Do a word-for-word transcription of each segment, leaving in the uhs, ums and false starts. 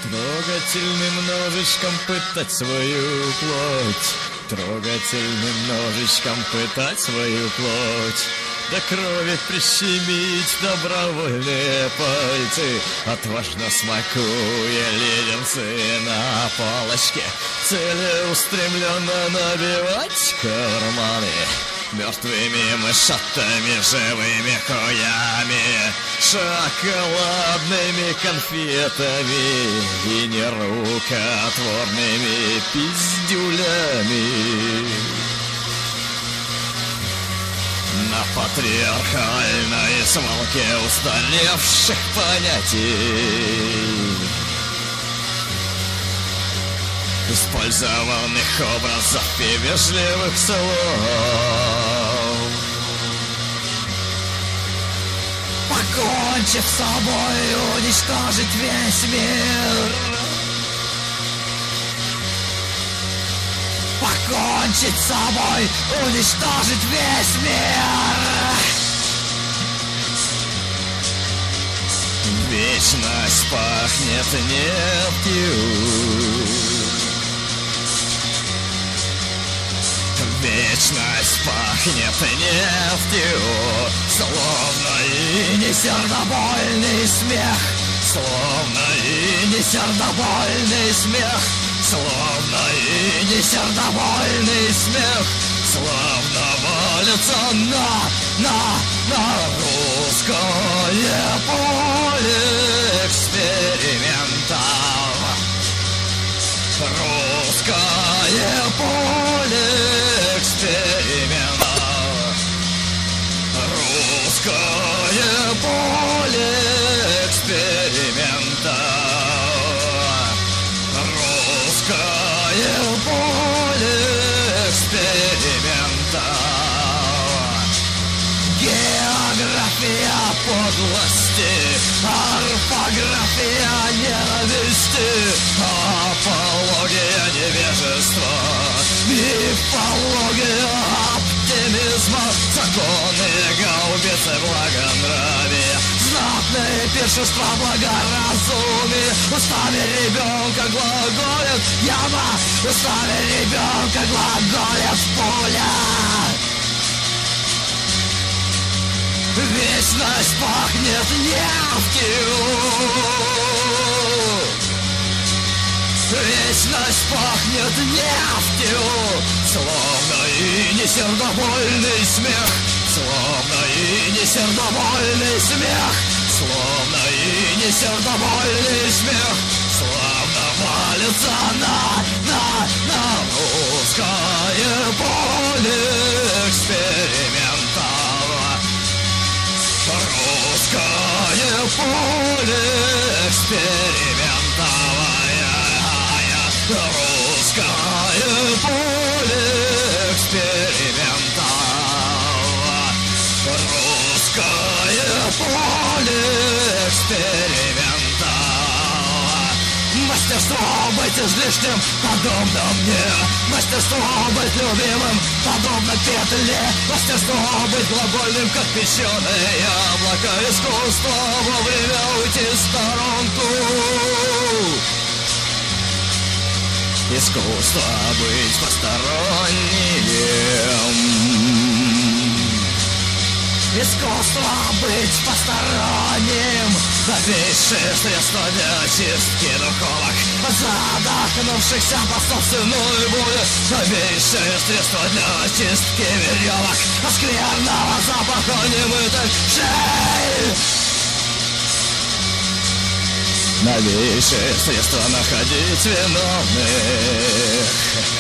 Трогательным ножичком пытать свою плоть, трогательным ножичком пытать свою плоть, до крови прищемить добровольные пальцы, отважно смакуя леденцы на палочке, целеустремленно набивать карманы мертвыми мышатами, живыми хуями, шоколадными конфетами и нерукотворными пиздюлями. На патриархальной свалке устаревших понятий, использованных образов и вежливых слов, покончив с собой, уничтожить весь мир, покончить с собой, уничтожить весь мир. Вечность пахнет нефтью, вечность пахнет нефтью, словно и не сердобольный смех, словно и не сердобольный смех, словно и не сердобольный смех, словно валится на, на, на русское поле экспериментов, русское поле экспериментов, русское поле экспериментов, русское поле экспериментов. География подлости, орфография ненависти, апология невежества, мифология оптимизма, законы гаубицы благонравия, знатные пиршества благоразумия, устами ребенка глаголет яма, устами ребенка глаголет пуля. Вечность пахнет нефтью, вечность пахнет нефтью, словно и не сердобольный смех, словно и не сердобольный смех, словно и не сердобольный смех, словно валится на, на, на русское поле экспериментов, русское поле экспериментов, русское поле экспериментов, русское поле экспериментов. Мастерство быть излишним, подобно мне, мастерство быть любимым, подобно петле, мастерство быть глагольным, как печеное яблоко, искусство вовремя уйти в сторонку, искусство быть посторонним, искусство быть посторонним, новейшее средство для очистки духовок, задохнувшихся по собственной воле, новейшее средство для очистки веревок, скверного запаха немытых шеи, новейшее средство находить виновных,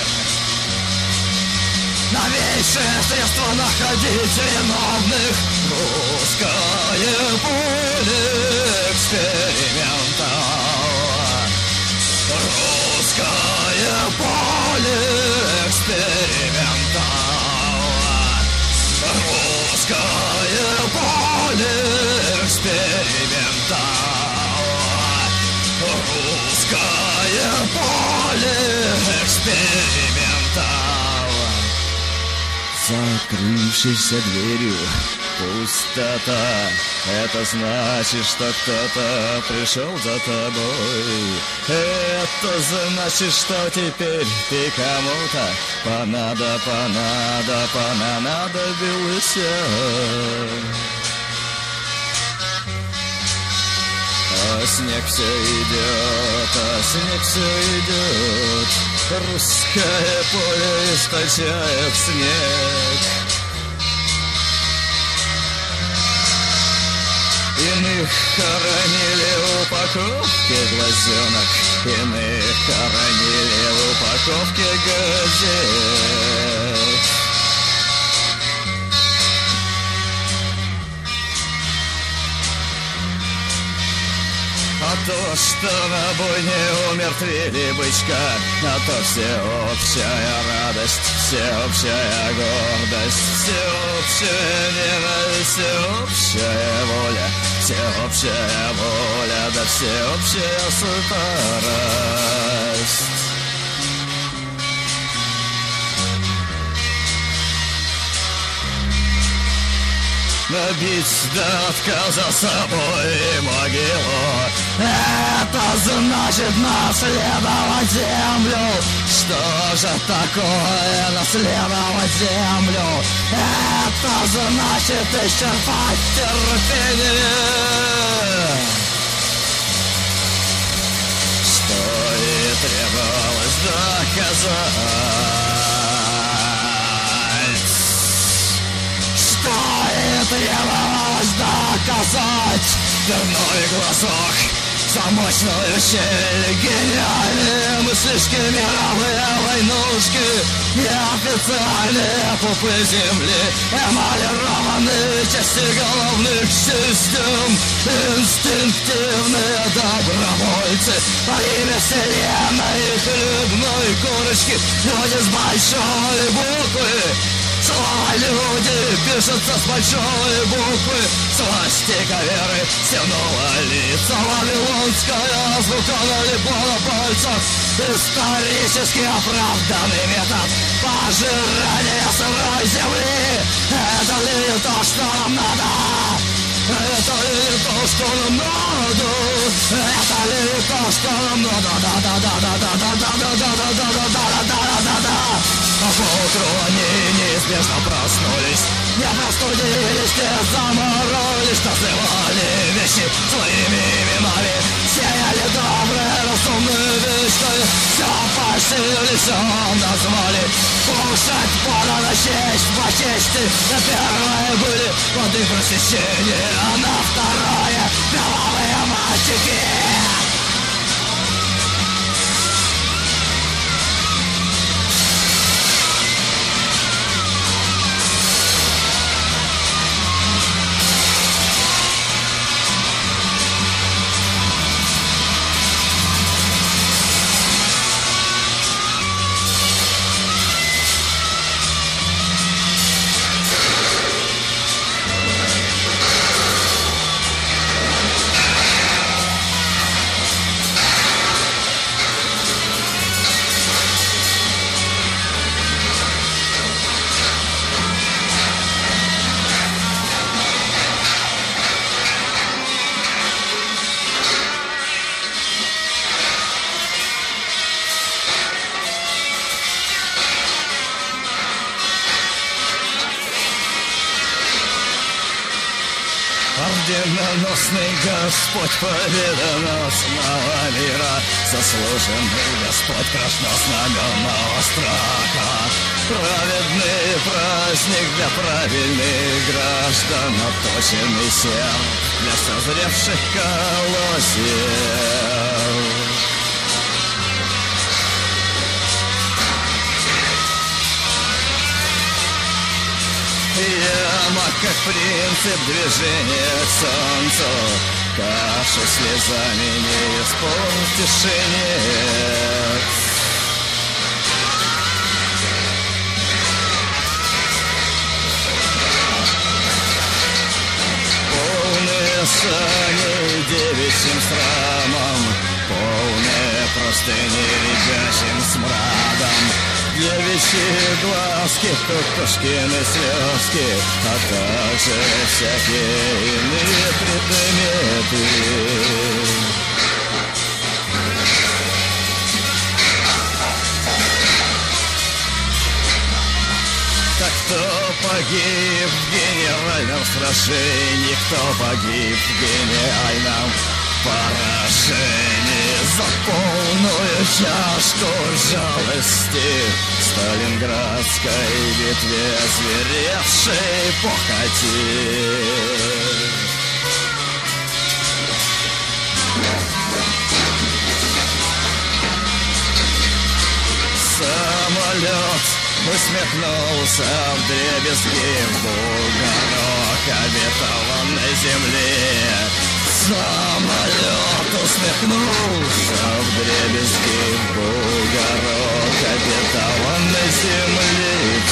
новейшее средство находить виновных, русское поле экспериментов, русское поле экспериментов, русское поле экспериментов, русское поле экспериментов. закрывшейся дверью. Пустота, это значит, что кто-то пришел за тобой. Это значит, что теперь ты кому-то понадо, понадо, понадобился. А снег все идет, а снег все идет. Русское поле источает снег. Иных хоронили в упаковке глазенок, иных хоронили в упаковке газет. А то, что на бойне умертвили бычка, а то всеобщая радость, всеобщая гордость, всеобщая ненависть, всеобщая воля, всеобщая воля, да всеобщая старость. Набить до отказа собой могилу, это значит наследовать землю. Что же такое наследовать землю? Это значит исчерпать терпение. Что и требовалось доказать. Что требовалось доказать. Дверной глазок, замочную щель, гениальные мыслишки, мировые войнушки, неофициальные пупы земли, эмалированные части головных систем, инстинктивные добровольцы во имя вселенной и хлебной корочки, люди с большой буквы. Слова люди пишутся с большой буквы, свастика веры стянула лица, вавилонская азбука налипла на пальцах, исторически оправданный метод пожирания сырой земли. Это ли то, что нам надо? Это ли то, что нам надо? Это ли то, что нам надо? Да-да-да-да-да-да-да-да-да-да-да-да-да-да-да-да. А поутру они неизбежно проснулись, не простудились, не заморолись, называли вещи своими именами, сеяли добрые, разумные вещи, все пошили, все назвали. Кушать подано честь по чести, на первое были воды просвещения, а на второе кровавые мальчики. Орденоносный Господь победоносного мира, заслуженный Господь краснознамённого страха, праведный праздник для правильных граждан, оточенный серп для созревших колосьев. Яма, как принцип движения к солнцу, кашу слезами не испортишь и нет. Полные сани девичьим срамом, полные простыни ребячим смрадом, девичьи глазки, кукушкины слезки, а также всякие иные предметы. Так кто погиб в генеральном сражении, кто погиб в гениальном поражении за полную чашку жалости в Сталинградской битве зверевшей похоти. Самолет усмехнулся вдребезги в бугорок обетованной земли. Самолет усмехнулся вдребезги в бугорок обетованной земли.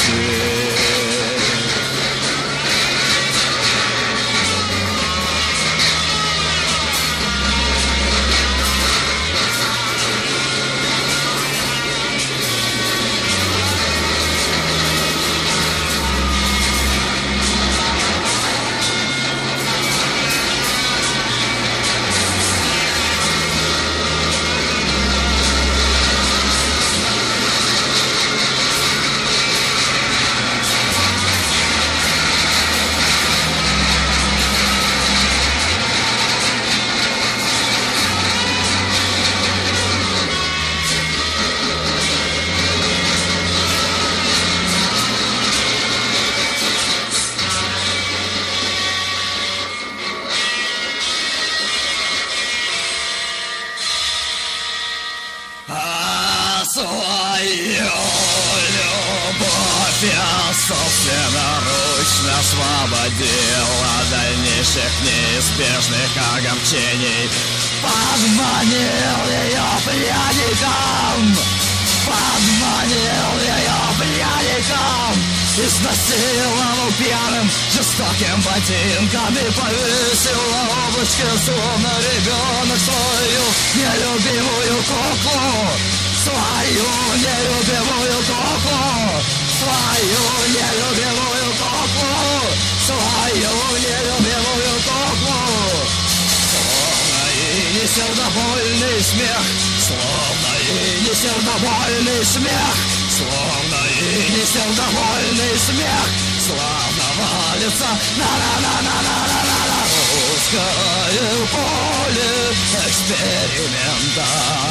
Свою любовь я собственноручно освободил от дальнейших неизбежных огорчений. Подманил ее пьяником, подманил ее пьяником, изнасиловал пьяным жестоким ботинком и повесил на облачке, словно ребенок, свою нелюбимую куклу. Свою нелюбимую куклу, свою нелюбимую куклу, свою нелюбимую куклу. Словно и не сердобольный смех, словно и не сердобольный смех, словно и не сердобольный смех, славно валится на-на-на-на-на-на-на русское поле эксперимента.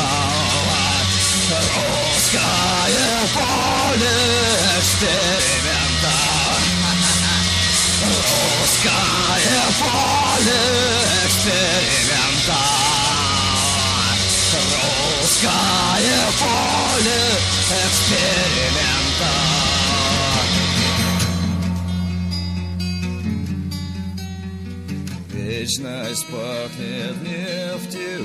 Русское поле эксперимента. Русское поле эксперимента. Русское поле эксперимента. Вечность пахнет нефтью.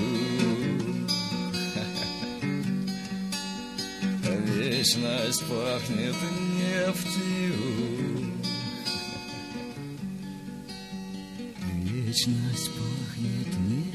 Вечность пахнет нефтью. Вечность пахнет нефтью.